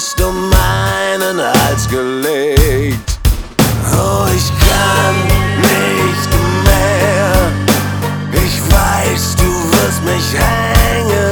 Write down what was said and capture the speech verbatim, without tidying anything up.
Faust um meinen Hals gelegt. Oh, ich kann nicht mehr. Ich weiß, du wirst mich hängen